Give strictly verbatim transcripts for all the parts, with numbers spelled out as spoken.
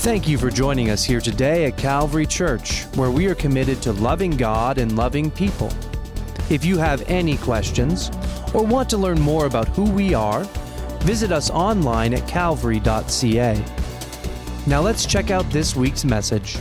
Thank you for joining us here today at Calvary Church, where we are committed to loving God and loving people. If you have any questions or want to learn more about who we are, visit us online at calvary dot c a. Now let's check out this week's message.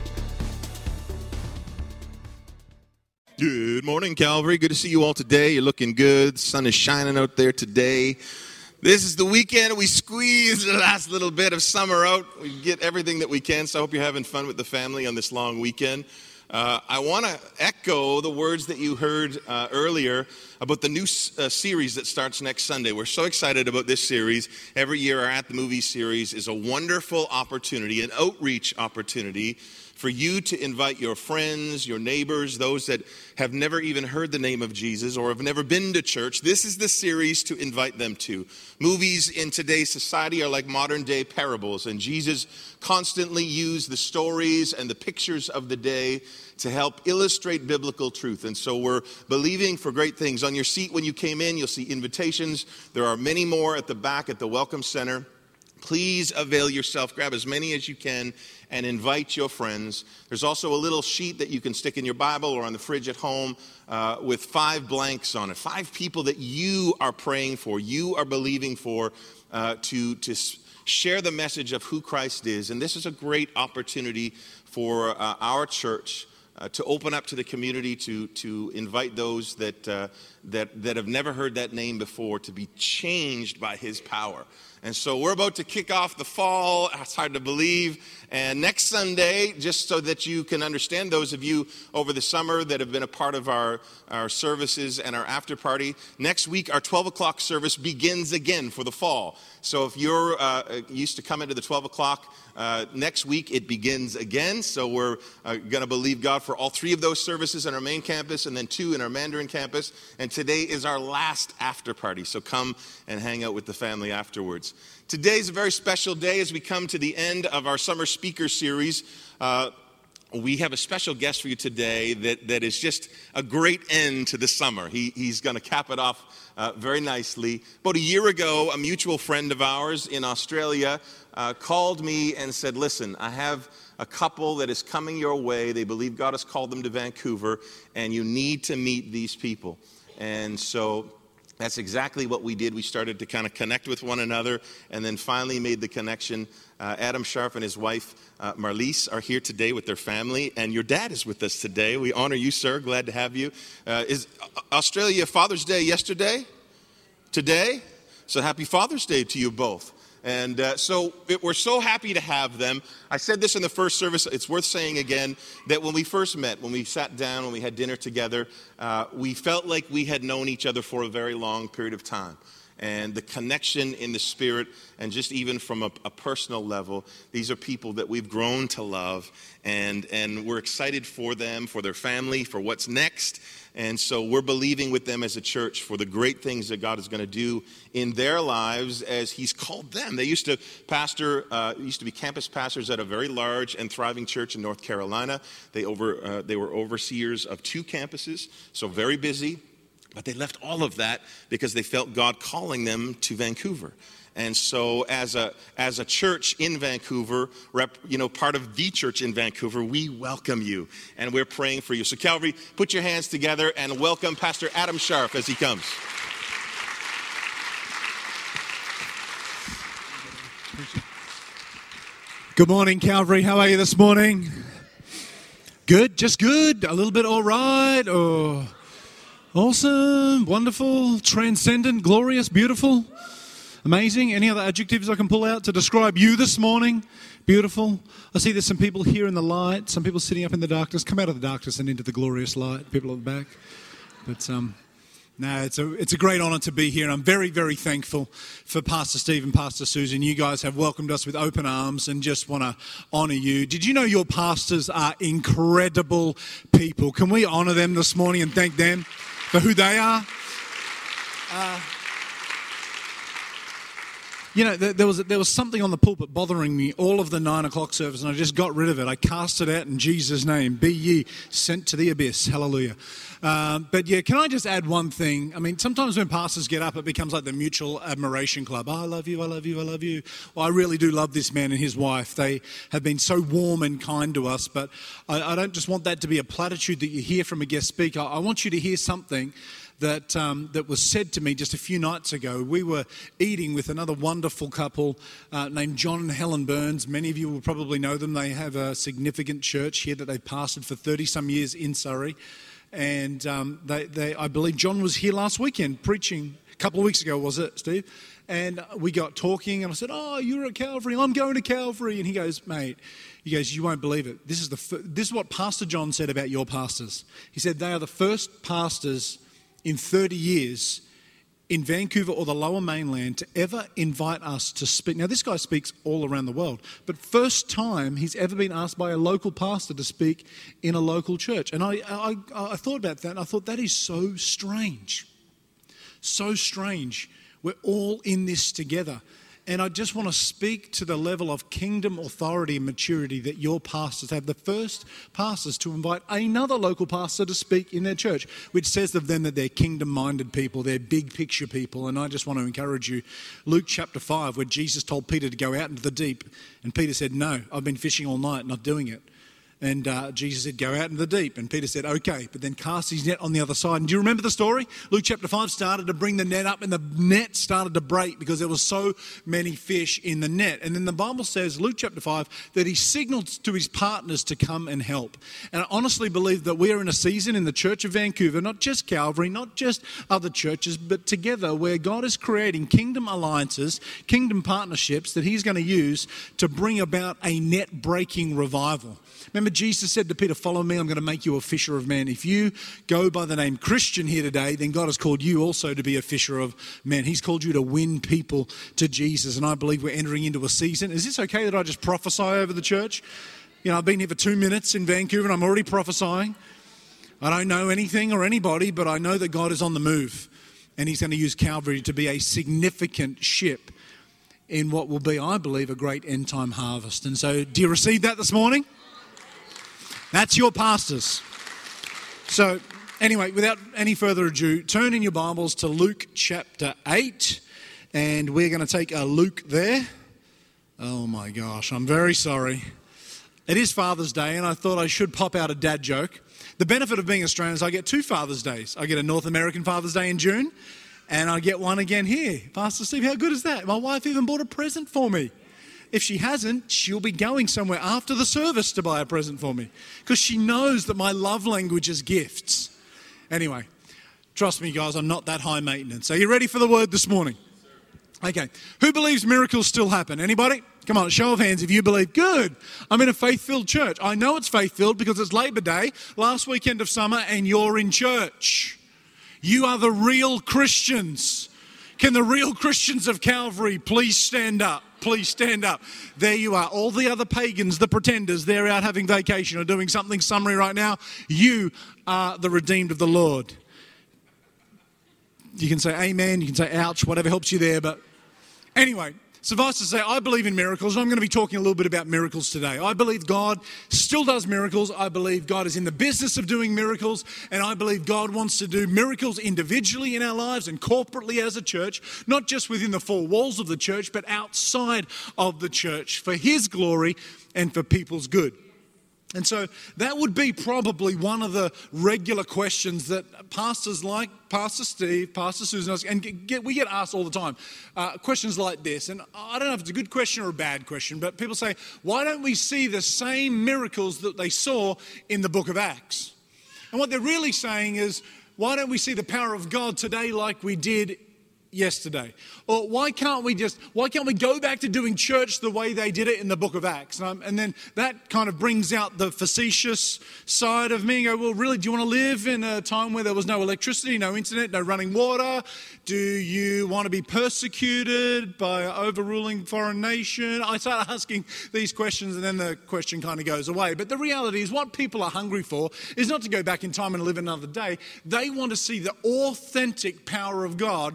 Good morning, Calvary. Good to see you all today. You're looking good. The sun is shining out there today. This is the weekend. We squeeze the last little bit of summer out. We get everything that we can, so I hope you're having fun with the family on this long weekend. Uh, I want to echo the words that you heard uh, earlier about the new uh, series that starts next Sunday. We're so excited about this series. Every year, our At the Movies series is a wonderful opportunity, an outreach opportunity for you to invite your friends, your neighbors, those that have never even heard the name of Jesus or have never been to church. This is the series to invite them to. Movies in today's society are like modern day parables, and Jesus constantly used the stories and the pictures of the day to help illustrate biblical truth. And so we're believing for great things. On your seat when you came in, you'll see invitations. There are many more at the back at the Welcome Center. Please avail yourself. Grab as many as you can and invite your friends. There's also a little sheet that you can stick in your Bible or on the fridge at home uh, with five blanks on it. Five people that you are praying for, you are believing for uh, to, to share the message of who Christ is. And this is a great opportunity for uh, our church Uh, to open up to the community, to to invite those that uh, that that have never heard that name before to be changed by His power. And so we're about to kick off the fall. It's hard to believe. And next Sunday, just so that you can understand, those of you over the summer that have been a part of our, our services and our after party, next week our twelve o'clock service begins again for the fall. So if you're uh, used to coming to the twelve o'clock, uh, next week it begins again. So we're uh, going to believe God for all three of those services in our main campus and then two in our Mandarin campus. And today is our last after party. So come and hang out with the family afterwards. Today's a very special day as we come to the end of our summer speaker series. Uh, we have a special guest for you today that, that is just a great end to the summer. He, he's going to cap it off uh, very nicely. About a year ago, a mutual friend of ours in Australia uh, called me and said, listen, I have a couple that is coming your way. They believe God has called them to Vancouver, and you need to meet these people. And so that's exactly what we did. We started to kind of connect with one another and then finally made the connection. Uh, Adam Sharp and his wife, uh, Marlise, are here today with their family, and your dad is with us today. We honor you, sir. Glad to have you. Uh, is Australia Father's Day yesterday? Today? So happy Father's Day to you both. And uh, so it, we're so happy to have them. I said this in the first service. It's worth saying again that when we first met, when we sat down, when we had dinner together, uh, we felt like we had known each other for a very long period of time. And the connection in the spirit, and just even from a, a personal level, these are people that we've grown to love, and, and we're excited for them, for their family, for what's next. And so we're believing with them as a church for the great things that God is going to do in their lives as He's called them. They used to pastor, uh, used to be campus pastors at a very large and thriving church in North Carolina. They over, uh, they were overseers of two campuses, so very busy. But they left all of that because they felt God calling them to Vancouver. And so as a as a church in Vancouver, rep, you know, part of the church in Vancouver, we welcome you. And we're praying for you. So Calvary, put your hands together and welcome Pastor Adam Sharp as he comes. Good morning, Calvary. How are you this morning? Good? Just good? A little bit all right? Oh, awesome, wonderful, transcendent, glorious, beautiful, amazing. Any other adjectives I can pull out to describe you this morning? Beautiful. I see there's some people here in the light, some people sitting up in the darkness. Come out of the darkness and into the glorious light, people at the back. But um, no, it's a it's a great honor to be here, and I'm very, very thankful for Pastor Steve and Pastor Susan. You guys have welcomed us with open arms and just want to honor you. Did you know your pastors are incredible people? Can we honor them this morning and thank them for who they are? Uh, You know, there, there was there was something on the pulpit bothering me all of the nine o'clock service, and I just got rid of it. I cast it out in Jesus' name. Be ye sent to the abyss. Hallelujah. Um, but yeah, can I just add one thing? I mean, sometimes when pastors get up, it becomes like the mutual admiration club. Oh, I love you, I love you, I love you. Well, I really do love this man and his wife. They have been so warm and kind to us, but I, I don't just want that to be a platitude that you hear from a guest speaker. I want you to hear something that um, that was said to me just a few nights ago. We were eating with another wonderful couple uh, named John and Helen Burns. Many of you will probably know them. They have a significant church here that they've pastored for thirty-some years in Surrey. And um, they, they, I believe John was here last weekend preaching, a couple of weeks ago, was it, Steve? And we got talking, and I said, oh, you're at Calvary, I'm going to Calvary. And he goes, mate, he goes, you won't believe it. This is, the f- this is what Pastor John said about your pastors. He said they are the first pastors in thirty years in Vancouver or the Lower Mainland to ever invite us to speak. Now, this guy speaks all around the world, but first time he's ever been asked by a local pastor to speak in a local church. And I, I, I thought about that, and I thought that is so strange. So strange. We're all in this together. And I just want to speak to the level of kingdom authority and maturity that your pastors have. The first pastors to invite another local pastor to speak in their church, which says of them that they're kingdom-minded people, they're big picture people. And I just want to encourage you, Luke chapter five, where Jesus told Peter to go out into the deep. And Peter said, no, I've been fishing all night, not doing it. And uh, Jesus said, go out in the deep. And Peter said, okay, but then cast his net on the other side. And do you remember the story? Luke chapter five started to bring the net up, and the net started to break because there were so many fish in the net. And then the Bible says, Luke chapter five, that he signaled to his partners to come and help. And I honestly believe that we are in a season in the Church of Vancouver, not just Calvary, not just other churches, but together, where God is creating kingdom alliances, kingdom partnerships that he's going to use to bring about a net-breaking revival. Remember, Jesus said to Peter, follow me, I'm going to make you a fisher of men. If you go by the name Christian here today, then God has called you also to be a fisher of men. He's called you to win people to Jesus. And I believe we're entering into a season. Is this okay that I just prophesy over the church? You know, I've been here for two minutes in Vancouver and I'm already prophesying. I don't know anything or anybody, but I know that God is on the move. And he's going to use Calvary to be a significant ship in what will be, I believe, a great end-time harvest. And so, do you receive that this morning? That's your pastors. So, anyway, without any further ado, turn in your Bibles to Luke chapter eight, and we're going to take a Luke there. Oh my gosh, I'm very sorry. It is Father's Day, and I thought I should pop out a dad joke. The benefit of being Australian is I get two Father's Days. I get a North American Father's Day in June, and I get one again here. Pastor Steve, how good is that? My wife even bought a present for me. If she hasn't, she'll be going somewhere after the service to buy a present for me, because she knows that my love language is gifts. Anyway, trust me, guys, I'm not that high maintenance. Are you ready for the word this morning? Okay. Who believes miracles still happen? Anybody? Come on, show of hands if you believe. Good. I'm in a faith-filled church. I know it's faith-filled because it's Labor Day, last weekend of summer, and you're in church. You are the real Christians. Can the real Christians of Calvary please stand up? Please stand up. There you are. All the other pagans, the pretenders, they're out having vacation or doing something summary right now. You are the redeemed of the Lord. You can say amen, you can say ouch, whatever helps you there. But anyway, suffice to say, I believe in miracles. I'm going to be talking a little bit about miracles today. I believe God still does miracles. I believe God is in the business of doing miracles. And I believe God wants to do miracles individually in our lives and corporately as a church, not just within the four walls of the church, but outside of the church for His glory and for people's good. And so that would be probably one of the regular questions that pastors like Pastor Steve, Pastor Susan, and get, we get asked all the time, uh, questions like this. And I don't know if it's a good question or a bad question, but people say, why don't we see the same miracles that they saw in the book of Acts? And what they're really saying is, why don't we see the power of God today like we did yesterday? Or why can't we just, why can't we go back to doing church the way they did it in the book of Acts? Um, and then that kind of brings out the facetious side of me and go, well, really, do you want to live in a time where there was no electricity, no internet, no running water? Do you want to be persecuted by an overruling foreign nation? I start asking these questions and then the question kind of goes away. But the reality is what people are hungry for is not to go back in time and live another day. They want to see the authentic power of God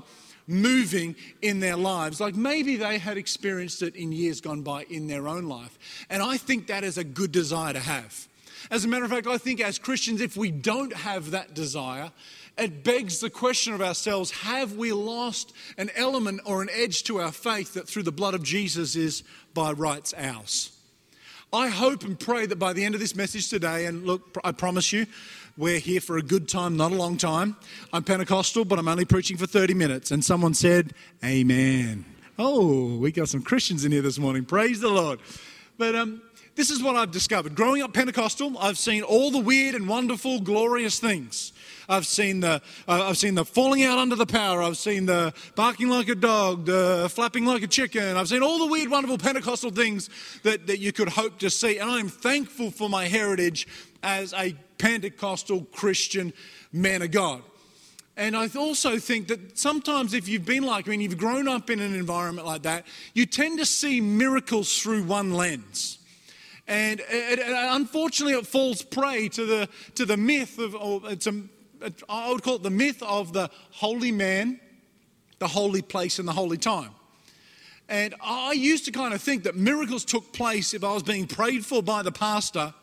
moving in their lives, like maybe they had experienced it in years gone by in their own life. And I think that is a good desire to have. As a matter of fact, I think as Christians, if we don't have that desire, it begs the question of ourselves, have we lost an element or an edge to our faith that through the blood of Jesus is by rights ours? I hope and pray that by the end of this message today, and look, I promise you, we're here for a good time, not a long time. I'm Pentecostal, but I'm only preaching for thirty minutes. And someone said, amen. Oh, we got some Christians in here this morning. Praise the Lord. But um, this is what I've discovered. Growing up Pentecostal, I've seen all the weird and wonderful, glorious things. I've seen the uh, I've seen the falling out under the power. I've seen the barking like a dog, the flapping like a chicken. I've seen all the weird, wonderful Pentecostal things that, that you could hope to see. And I'm thankful for my heritage as a Pentecostal Christian man of God. And I also think that sometimes if you've been like me and you've grown up in an environment like that, you tend to see miracles through one lens. And it, it, unfortunately, it falls prey to the to the myth of, or it's a, I would call it the myth of the holy man, the holy place, and the holy time. And I used to kind of think that miracles took place if I was being prayed for by the pastor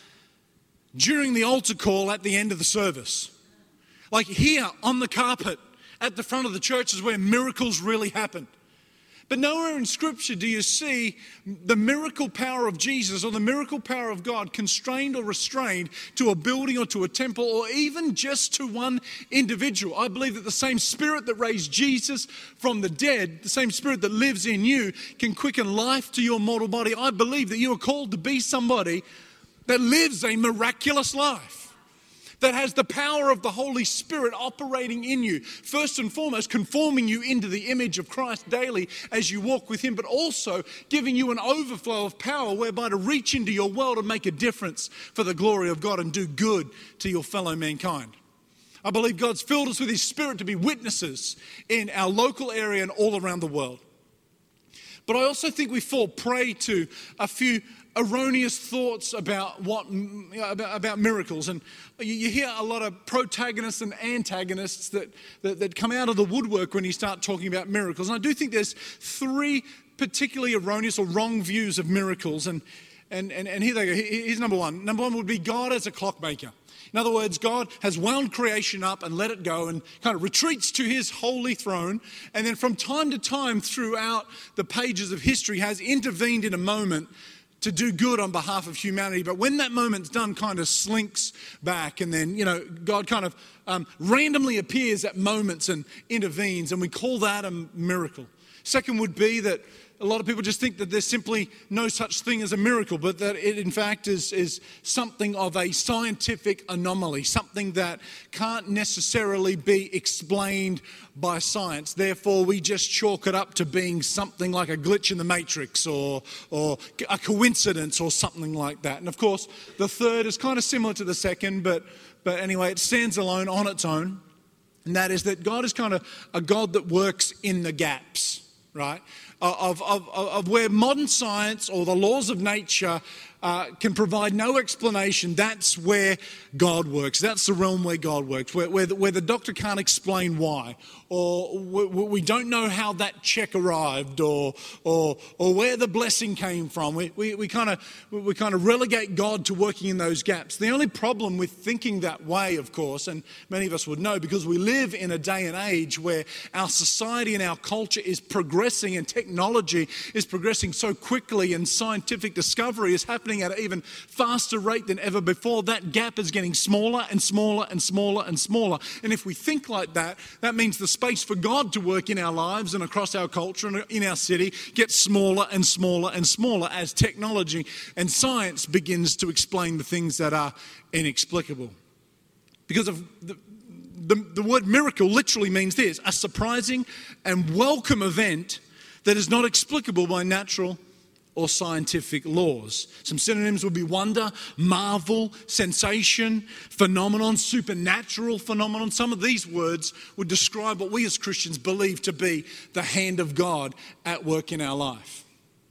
during the altar call at the end of the service. Like here on the carpet at the front of the church is where miracles really happen. But nowhere in Scripture do you see the miracle power of Jesus or the miracle power of God constrained or restrained to a building or to a temple or even just to one individual. I believe that the same Spirit that raised Jesus from the dead, the same Spirit that lives in you, can quicken life to your mortal body. I believe that you are called to be somebody that lives a miraculous life, that has the power of the Holy Spirit operating in you, first and foremost conforming you into the image of Christ daily as you walk with Him, but also giving you an overflow of power whereby to reach into your world and make a difference for the glory of God and do good to your fellow mankind. I believe God's filled us with His Spirit to be witnesses in our local area and all around the world. But I also think we fall prey to a few erroneous thoughts about what about, about miracles, and you, you hear a lot of protagonists and antagonists that, that that come out of the woodwork when you start talking about miracles. And I do think there's three particularly erroneous or wrong views of miracles, and and and, and here they go. Here's number one. Number one would be God as a clockmaker. In other words, God has wound creation up and let it go and kind of retreats to His holy throne, and then from time to time throughout the pages of history has intervened in a moment to do good on behalf of humanity. But when that moment's done, kind of slinks back, and then, you know, God kind of um, randomly appears at moments and intervenes, and we call that a miracle. Second would be that a lot of people just think that there's simply no such thing as a miracle, but that it in fact is, is something of a scientific anomaly, something that can't necessarily be explained by science. Therefore, we just chalk it up to being something like a glitch in the matrix or, or a coincidence or something like that. And of course, the third is kind of similar to the second, but, but anyway, it stands alone on its own. And that is that God is kind of a God that works in the gaps, right? Of, of, of where modern science or the laws of nature uh, can provide no explanation. That's where God works. That's the realm where God works, where, where, the, where the doctor can't explain why, or we, we don't know how that check arrived, or or or where the blessing came from. We we we kind of we kind of relegate God to working in those gaps. The only problem with thinking that way, of course, and many of us would know, because we live in a day and age where our society and our culture is progressing and technology is progressing so quickly, and scientific discovery is happening at an even faster rate than ever before. That gap is getting smaller and smaller and smaller and smaller. And if we think like that, that means the space for God to work in our lives and across our culture and in our city gets smaller and smaller and smaller as technology and science begins to explain the things that are inexplicable. Because of the, the, the word miracle literally means this: a surprising and welcome event that is not explicable by natural or scientific laws. Some synonyms would be wonder, marvel, sensation, phenomenon, supernatural phenomenon. Some of these words would describe what we as Christians believe to be the hand of God at work in our life.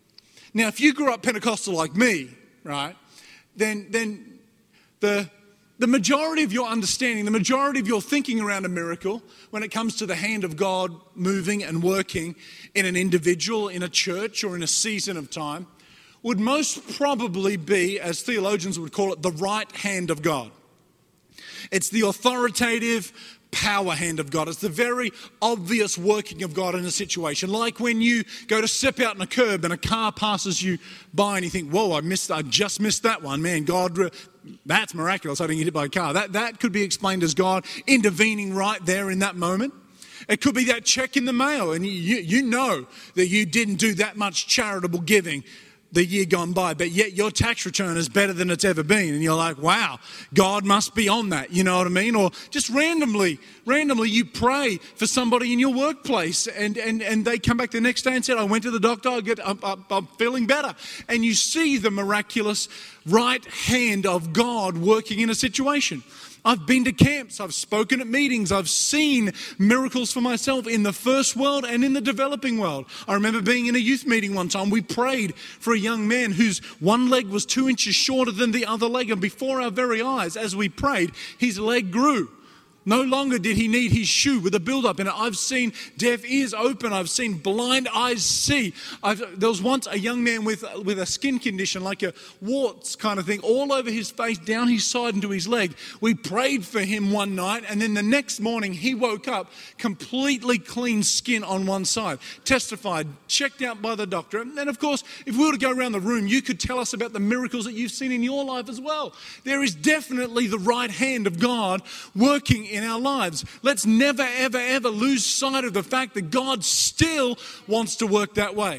Now, if you grew up Pentecostal like me, right, then then the The majority of your understanding, the majority of your thinking around a miracle, when it comes to the hand of God moving and working in an individual, in a church, or in a season of time, would most probably be, as theologians would call it, the right hand of God. It's the authoritative power hand of God. It's the very obvious working of God in a situation. Like when you go to step out on a curb and a car passes you by and you think, whoa, I missed, I just missed that one. Man, God, that's miraculous. I didn't get hit by a car. That, that could be explained as God intervening right there in that moment. It could be that check in the mail and you, you know that you didn't do that much charitable giving the year gone by, but yet your tax return is better than it's ever been. And you're like, wow, God must be on that. You know what I mean? Or just randomly, randomly you pray for somebody in your workplace and, and, and they come back the next day and said, I went to the doctor, I get, I'm, I'm feeling better. And you see the miraculous right hand of God working in a situation. I've been to camps, I've spoken at meetings, I've seen miracles for myself in the first world and in the developing world. I remember being in a youth meeting one time. We prayed for a young man whose one leg was two inches shorter than the other leg. And before our very eyes, as we prayed, his leg grew. No longer did he need his shoe with a build-up in it. I've seen deaf ears open. I've seen blind eyes see. I've, there was once a young man with, with a skin condition, like a warts kind of thing, all over his face, down his side into his leg. We prayed for him one night, and then the next morning he woke up completely clean skin on one side, testified, checked out by the doctor. And of course, if we were to go around the room, you could tell us about the miracles that you've seen in your life as well. There is definitely the right hand of God working in our lives. Let's never, ever, ever lose sight of the fact that God still wants to work that way.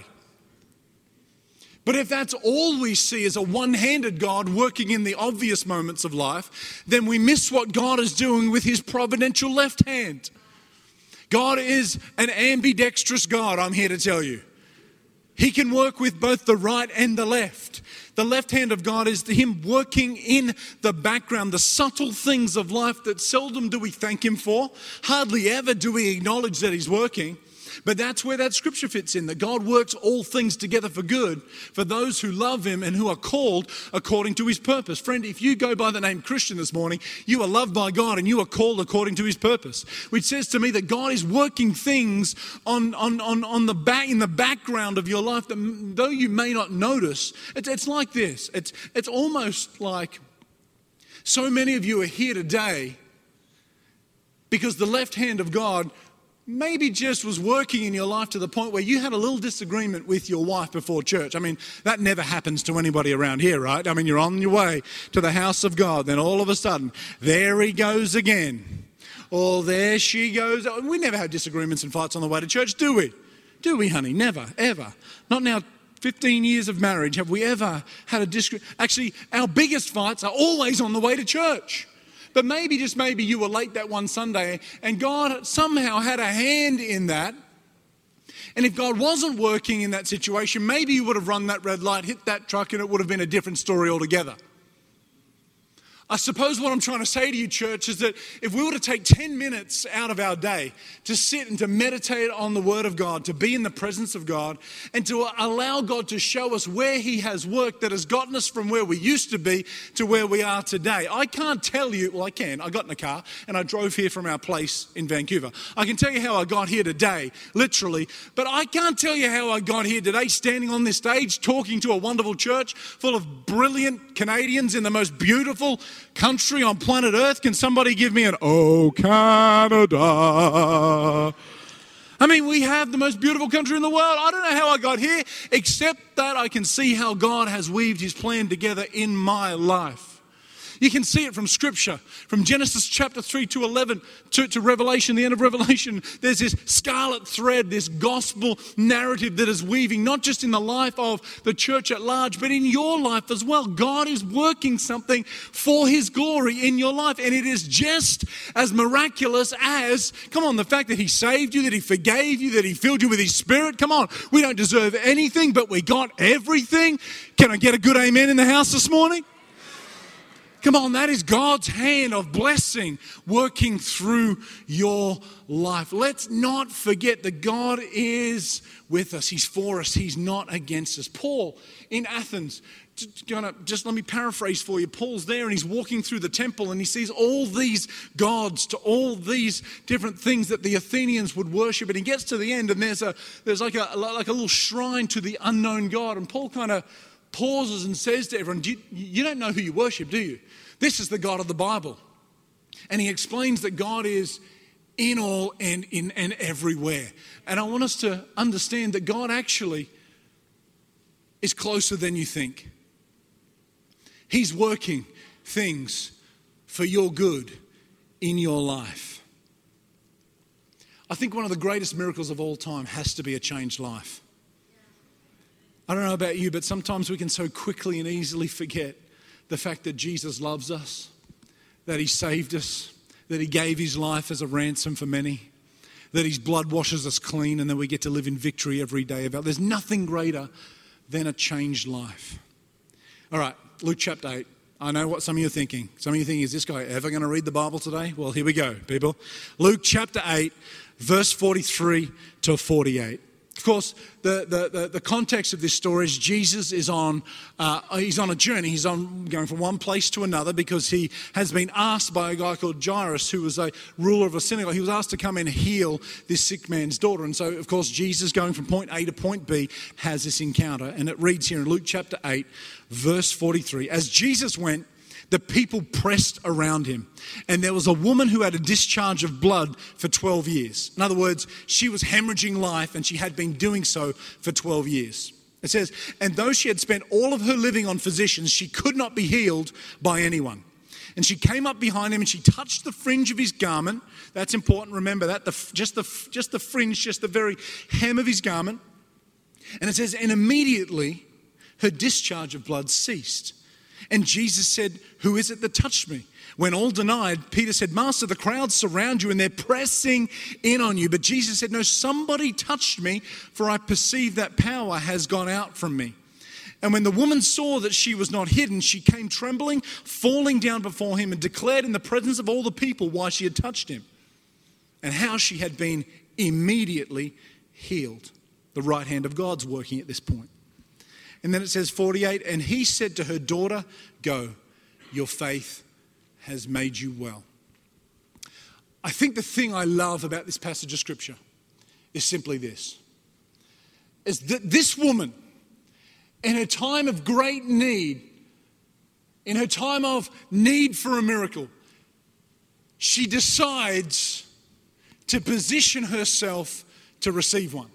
But if that's all we see is a one-handed God working in the obvious moments of life, then we miss what God is doing with his providential left hand. God is an ambidextrous God, I'm here to tell you. He can work with both the right and the left. The left hand of God is him working in the background, the subtle things of life that seldom do we thank him for. Hardly ever do we acknowledge that he's working. But that's where that scripture fits in, that God works all things together for good for those who love him and who are called according to his purpose. Friend, if you go by the name Christian this morning, you are loved by God and you are called according to his purpose, which says to me that God is working things on, on, on, on the back, in the background of your life that though you may not notice. It's, it's like this. It's, it's almost like so many of you are here today because the left hand of God maybe just was working in your life to the point where you had a little disagreement with your wife before church. I mean, that never happens to anybody around here, right? I mean, you're on your way to the house of God, then all of a sudden, there he goes again. Or there she goes. We never have disagreements and fights on the way to church, do we? Do we, honey? Never, ever. Not now. fifteen years of marriage, have we ever had a disagreement? Actually, our biggest fights are always on the way to church. But maybe, just maybe, you were late that one Sunday and God somehow had a hand in that. And if God wasn't working in that situation, maybe you would have run that red light, hit that truck, and it would have been a different story altogether. I suppose what I'm trying to say to you, church, is that if we were to take ten minutes out of our day to sit and to meditate on the Word of God, to be in the presence of God, and to allow God to show us where He has worked that has gotten us from where we used to be to where we are today. I can't tell you, well, I can. I got in a car and I drove here from our place in Vancouver. I can tell you how I got here today, literally, but I can't tell you how I got here today standing on this stage talking to a wonderful church full of brilliant Canadians in the most beautiful country on planet Earth. Can somebody give me an "Oh, Canada"? I mean, we have the most beautiful country in the world. I don't know how I got here, except that I can see how God has weaved His plan together in my life. You can see it from Scripture, from Genesis chapter three to eleven to, to Revelation, the end of Revelation. There's this scarlet thread, this gospel narrative that is weaving, not just in the life of the church at large, but in your life as well. God is working something for His glory in your life. And it is just as miraculous as, come on, the fact that He saved you, that He forgave you, that He filled you with His Spirit. Come on, we don't deserve anything, but we got everything. Can I get a good amen in the house this morning? Come on, that is God's hand of blessing working through your life. Let's not forget that God is with us. He's for us. He's not against us. Paul in Athens, just let me paraphrase for you. Paul's there and he's walking through the temple and he sees all these gods to all these different things that the Athenians would worship. And he gets to the end and there's a there's like a like a little shrine to the unknown God. And Paul kind of pauses and says to everyone, you, you don't know who you worship, do you? This is the God of the Bible. And he explains that God is in all and in and everywhere. And I want us to understand that God actually is closer than you think. He's working things for your good in your life. I think one of the greatest miracles of all time has to be a changed life. I don't know about you, but sometimes we can so quickly and easily forget the fact that Jesus loves us, that he saved us, that he gave his life as a ransom for many, that his blood washes us clean and that we get to live in victory every day. About There's nothing greater than a changed life. All right, Luke chapter eight. I know what some of you are thinking. Some of you are thinking, is this guy ever going to read the Bible today? Well, here we go, people. Luke chapter eight, verse forty-three to forty-eight. Of course, the, the, the, the context of this story is Jesus is on uh, he's on a journey. He's on going from one place to another because he has been asked by a guy called Jairus, who was a ruler of a synagogue. He was asked to come and heal this sick man's daughter. And so, of course, Jesus, going from point A to point B, has this encounter. And it reads here in Luke chapter eight, verse forty-three. As Jesus went, the people pressed around him. And there was a woman who had a discharge of blood for twelve years. In other words, she was hemorrhaging life and she had been doing so for twelve years. It says, and though she had spent all of her living on physicians, she could not be healed by anyone. And she came up behind him and she touched the fringe of his garment. That's important, remember that. The, just, the, just the fringe, just the very hem of his garment. And it says, and immediately her discharge of blood ceased. And Jesus said, who is it that touched me? When all denied, Peter said, Master, the crowds surround you and they're pressing in on you. But Jesus said, no, somebody touched me, for I perceive that power has gone out from me. And when the woman saw that she was not hidden, she came trembling, falling down before him, and declared in the presence of all the people why she had touched him and how she had been immediately healed. The right hand of God's working at this point. And then it says forty-eight, and he said to her, daughter, go, your faith has made you well. I think the thing I love about this passage of scripture is simply this, is that this woman, in her time of great need, in her time of need for a miracle, she decides to position herself to receive one.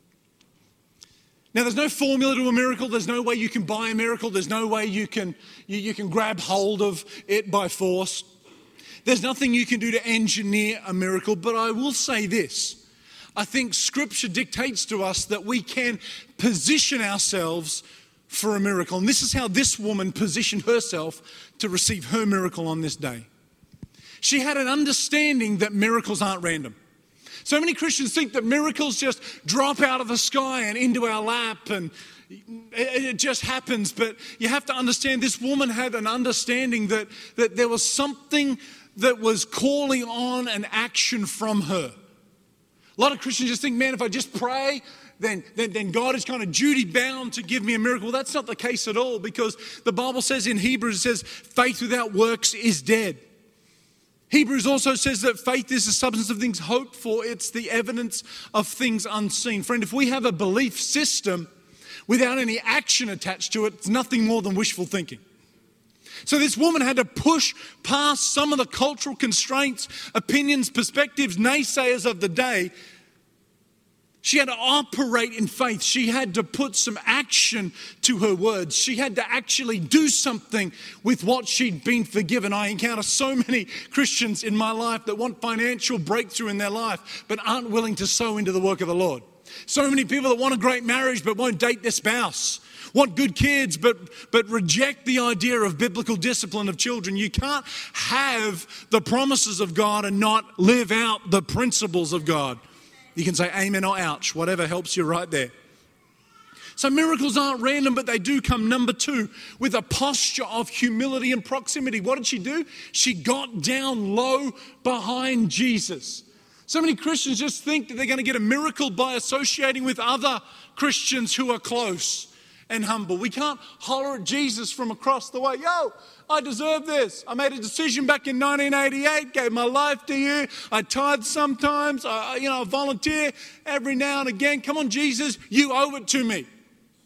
Now, there's no formula to a miracle. There's no way you can buy a miracle. There's no way you can, you, you can grab hold of it by force. There's nothing you can do to engineer a miracle. But I will say this. I think Scripture dictates to us that we can position ourselves for a miracle. And this is how this woman positioned herself to receive her miracle on this day. She had an understanding that miracles aren't random. So many Christians think that miracles just drop out of the sky and into our lap and it just happens. But you have to understand, this woman had an understanding that, that there was something that was calling on an action from her. A lot of Christians just think, man, if I just pray, then, then, then God is kind of duty bound to give me a miracle. Well, that's not the case at all, because the Bible says in Hebrews, it says, faith without works is dead. Hebrews also says that faith is the substance of things hoped for. It's the evidence of things unseen. Friend, if we have a belief system without any action attached to it, it's nothing more than wishful thinking. So this woman had to push past some of the cultural constraints, opinions, perspectives, naysayers of the day. She had to operate in faith. She had to put some action to her words. She had to actually do something with what she'd been forgiven. I encounter so many Christians in my life that want financial breakthrough in their life, but aren't willing to sow into the work of the Lord. So many people that want a great marriage, but won't date their spouse. Want good kids, but, but reject the idea of biblical discipline of children. You can't have the promises of God and not live out the principles of God. You can say amen or ouch, whatever helps you right there. So miracles aren't random, but they do come, number two, with a posture of humility and proximity. What did she do? She got down low behind Jesus. So many Christians just think that they're going to get a miracle by associating with other Christians who are close and humble. We can't holler at Jesus from across the way. Yo, I deserve this. I made a decision back in nineteen eighty-eight, gave my life to you. I tithe sometimes. I, you know, I volunteer every now and again. Come on, Jesus, you owe it to me.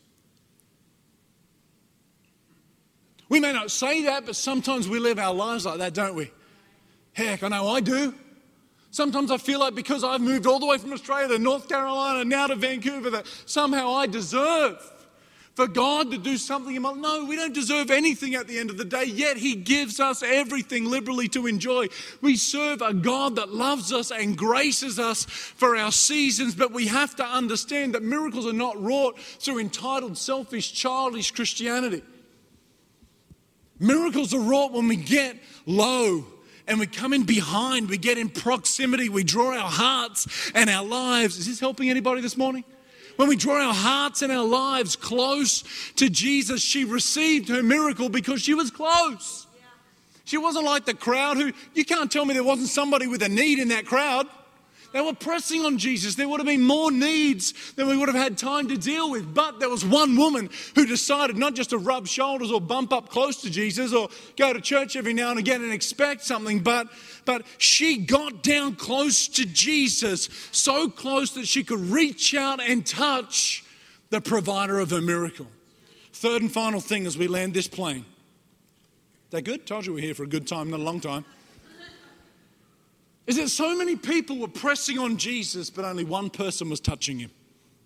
We may not say that, but sometimes we live our lives like that, don't we? Heck, I know I do. Sometimes I feel like because I've moved all the way from Australia to North Carolina, now to Vancouver, that somehow I deserve for God to do something in my life. No, we don't deserve anything at the end of the day, yet He gives us everything liberally to enjoy. We serve a God that loves us and graces us for our seasons, but we have to understand that miracles are not wrought through entitled, selfish, childish Christianity. Miracles are wrought when we get low and we come in behind, we get in proximity, we draw our hearts and our lives. Is this helping anybody this morning? When we draw our hearts and our lives close to Jesus, she received her miracle because she was close. She wasn't like the crowd who, you can't tell me there wasn't somebody with a need in that crowd. They were pressing on Jesus. There would have been more needs than we would have had time to deal with. But there was one woman who decided not just to rub shoulders or bump up close to Jesus or go to church every now and again and expect something, but, but she got down close to Jesus, so close that she could reach out and touch the provider of her miracle. Third and final thing as we land this plane. Is that good? Told you we're here for a good time, not a long time. Is that so many people were pressing on Jesus, but only one person was touching Him.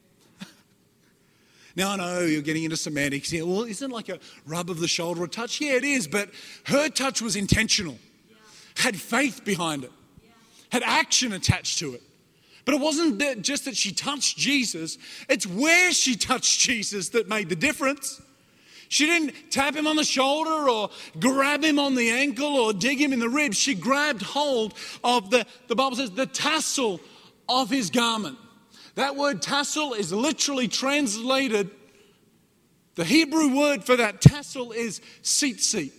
Now, I know you're getting into semantics here. Well, isn't it like a rub of the shoulder or touch? Yeah, it is, but her touch was intentional, yeah. Had faith behind it, yeah. Had action attached to it. But it wasn't that just that she touched Jesus, it's where she touched Jesus that made the difference. She didn't tap Him on the shoulder or grab Him on the ankle or dig Him in the ribs. She grabbed hold of the, the Bible says, the tassel of His garment. That word tassel is literally translated, the Hebrew word for that tassel is tzitzit.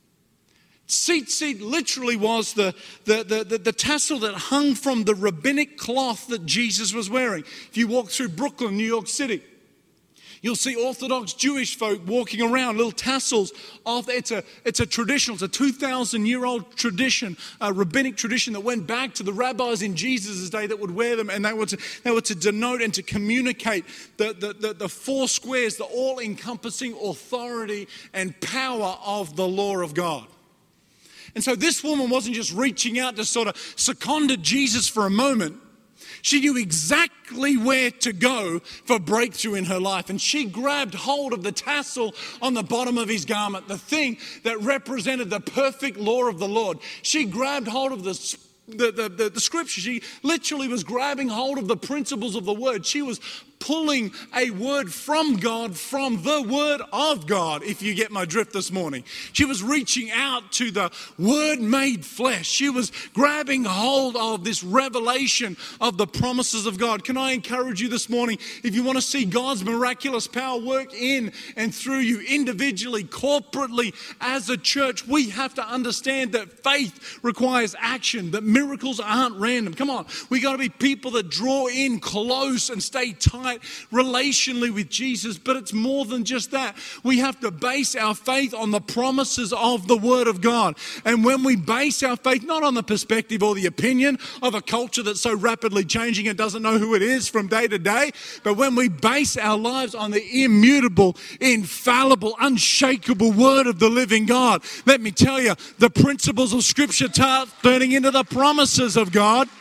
Tzitzit literally was the, the, the, the, the tassel that hung from the rabbinic cloth that Jesus was wearing. If you walk through Brooklyn, New York City, you'll see Orthodox Jewish folk walking around, little tassels off. It's a, it's a traditional, it's a two thousand year old tradition, a rabbinic tradition that went back to the rabbis in Jesus' day that would wear them, and they were to, they were to denote and to communicate the, the, the, the four squares, the all-encompassing authority and power of the law of God. And so this woman wasn't just reaching out to sort of second Jesus for a moment. She knew exactly where to go for breakthrough in her life. And she grabbed hold of the tassel on the bottom of His garment, the thing that represented the perfect law of the Lord. She grabbed hold of the The, the, the, the scripture. She literally was grabbing hold of the principles of the word. She was pulling a word from God, from the word of God, if you get my drift this morning. She was reaching out to the word made flesh. She was grabbing hold of this revelation of the promises of God. Can I encourage you this morning, if you want to see God's miraculous power work in and through you individually, corporately, as a church, we have to understand that faith requires action, that miracles aren't random. Come on, we got to be people that draw in close and stay tight relationally with Jesus, but it's more than just that. We have to base our faith on the promises of the Word of God. And when we base our faith not on the perspective or the opinion of a culture that's so rapidly changing and doesn't know who it is from day to day, but when we base our lives on the immutable, infallible, unshakable Word of the living God, let me tell you, the principles of Scripture start turning into the promises of God.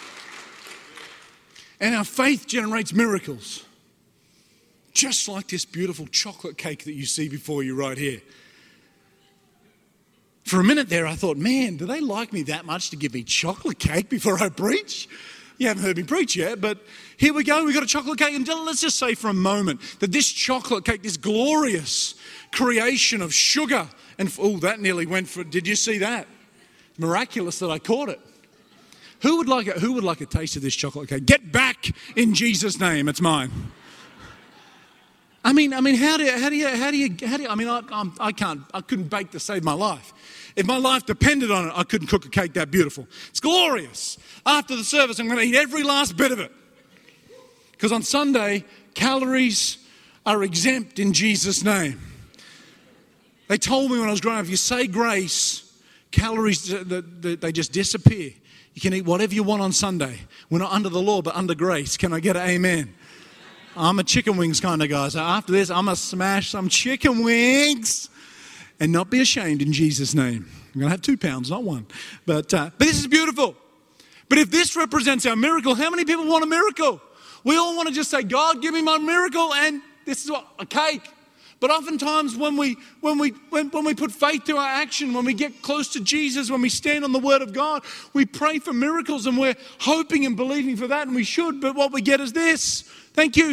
And our faith generates miracles. Just like this beautiful chocolate cake that you see before you right here. For a minute there, I thought, man, do they like me that much to give me chocolate cake before I preach? You haven't heard me preach yet, but here we go. We've got a chocolate cake. And let's just say for a moment that this chocolate cake, this glorious creation of sugar, and oh, that nearly went for, did you see that? Miraculous that I caught it. Who would like a, who would like a taste of this chocolate cake? Get back in Jesus' name. It's mine. I mean, I mean, how do you, how do you, how do you, how do you, I mean, I, I'm, I can't, I couldn't bake to save my life. If my life depended on it, I couldn't cook a cake that beautiful. It's glorious. After the service, I'm going to eat every last bit of it. Because on Sunday, calories are exempt in Jesus' name. They told me when I was growing up, if you say grace, calories, they just disappear. You can eat whatever you want on Sunday. We're not under the law, but under grace. Can I get an amen? I'm a chicken wings kind of guy. So after this, I'm going to smash some chicken wings and not be ashamed in Jesus' name. I'm going to have two pounds, not one. But, uh, but this is beautiful. But if this represents our miracle, how many people want a miracle? We all want to just say, God, give me my miracle, and this is what, a cake. But oftentimes when we when we when, when we put faith to our action, when we get close to Jesus, when we stand on the Word of God, we pray for miracles and we're hoping and believing for that, and we should, but what we get is this. Thank you.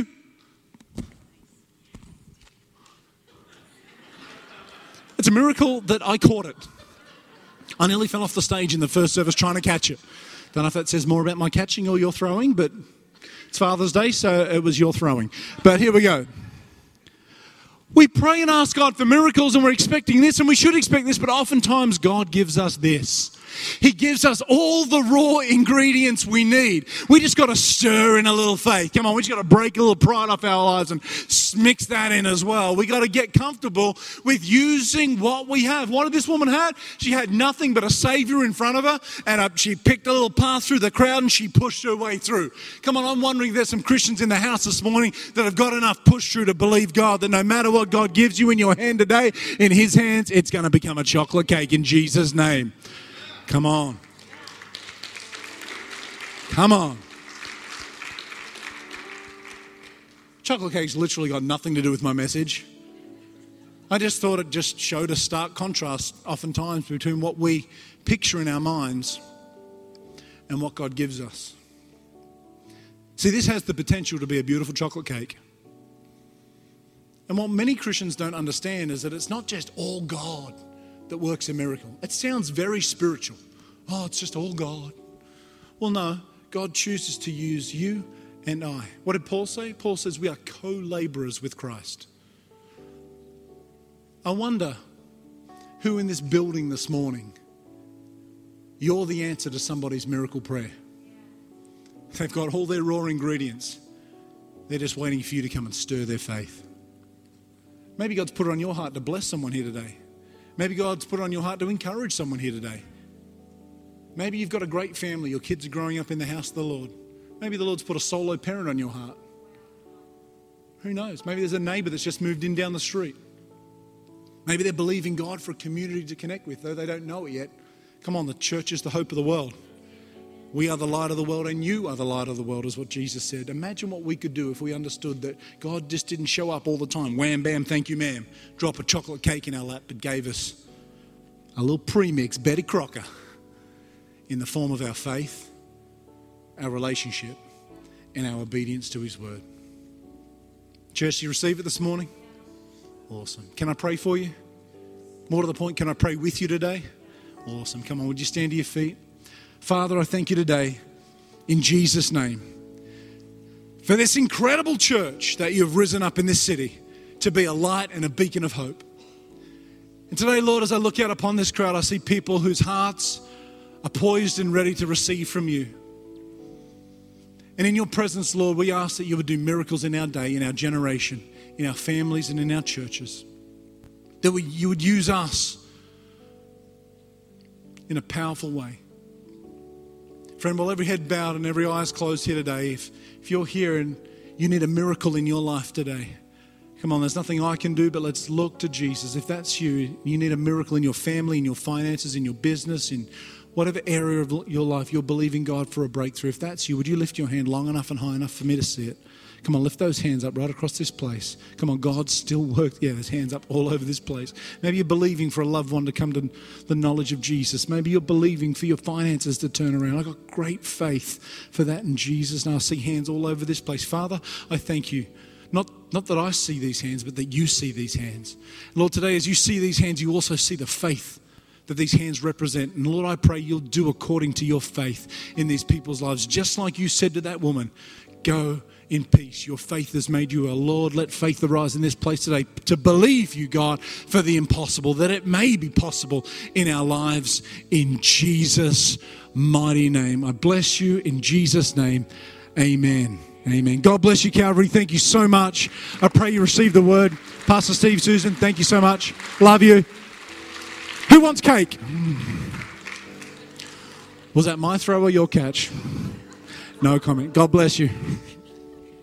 It's a miracle that I caught it. I nearly fell off the stage in the first service trying to catch it. Don't know if that says more about my catching or your throwing, but it's Father's Day, so it was your throwing. But here we go. We pray and ask God for miracles, and we're expecting this, and we should expect this, but oftentimes God gives us this. He gives us all the raw ingredients we need. We just got to stir in a little faith. Come on, we just got to break a little pride off our lives and mix that in as well. We got to get comfortable with using what we have. What did this woman have? She had nothing but a Savior in front of her, and uh, she picked a little path through the crowd and she pushed her way through. Come on, I'm wondering if there's some Christians in the house this morning that have got enough push through to believe God, that no matter what God gives you in your hand today, in His hands, it's going to become a chocolate cake in Jesus' name. Come on. Come on. Chocolate cake's literally got nothing to do with my message. I just thought it just showed a stark contrast oftentimes between what we picture in our minds and what God gives us. See, this has the potential to be a beautiful chocolate cake. And what many Christians don't understand is that it's not just all God that works a miracle. It sounds very spiritual. Oh, it's just all God. Well, no, God chooses to use you and I. What did Paul say? Paul says we are co-laborers with Christ. I wonder who in this building this morning, you're the answer to somebody's miracle prayer. They've got all their raw ingredients. They're just waiting for you to come and stir their faith. Maybe God's put it on your heart to bless someone here today. Maybe God's put it on your heart to encourage someone here today. Maybe you've got a great family. Your kids are growing up in the house of the Lord. Maybe the Lord's put a solo parent on your heart. Who knows? Maybe there's a neighbor that's just moved in down the street. Maybe they're believing God for a community to connect with, though they don't know it yet. Come on, the church is the hope of the world. We are the light of the world, and you are the light of the world, is what Jesus said. Imagine what we could do if we understood that God just didn't show up all the time. Wham, bam, thank you, ma'am. Drop a chocolate cake in our lap, but gave us a little premix, Betty Crocker, in the form of our faith, our relationship, and our obedience to His word. Church, do you receive it this morning? Awesome. Can I pray for you? More to the point, can I pray with you today? Awesome. Come on, would you stand to your feet? Father, I thank you today, in Jesus' name, for this incredible church that you've risen up in this city to be a light and a beacon of hope. And today, Lord, as I look out upon this crowd, I see people whose hearts are poised and ready to receive from you. And in your presence, Lord, we ask that you would do miracles in our day, in our generation, in our families and in our churches. That we, you would use us in a powerful way. Friend, while every head bowed and every eye is closed here today, if, if you're here and you need a miracle in your life today, come on, there's nothing I can do, but let's look to Jesus. If that's you, you need a miracle in your family, in your finances, in your business, in whatever area of your life you're believing God for a breakthrough. If that's you, would you lift your hand long enough and high enough for me to see it? Come on, lift those hands up right across this place. Come on, God still works. Yeah, there's hands up all over this place. Maybe you're believing for a loved one to come to the knowledge of Jesus. Maybe you're believing for your finances to turn around. I've got great faith for that in Jesus. And I see hands all over this place. Father, I thank you. Not, not that I see these hands, but that you see these hands. Lord, today as you see these hands, you also see the faith that these hands represent. And Lord, I pray you'll do according to your faith in these people's lives. Just like you said to that woman, go in peace. Your faith has made you a Lord. Let faith arise in this place today to believe you, God, for the impossible, that it may be possible in our lives in Jesus' mighty name. I bless you in Jesus' name. Amen. Amen. God bless you, Calvary. Thank you so much. I pray you receive the word. Pastor Steve, Susan, thank you so much. Love you. Who wants cake? Was that my throw or your catch? No comment. God bless you.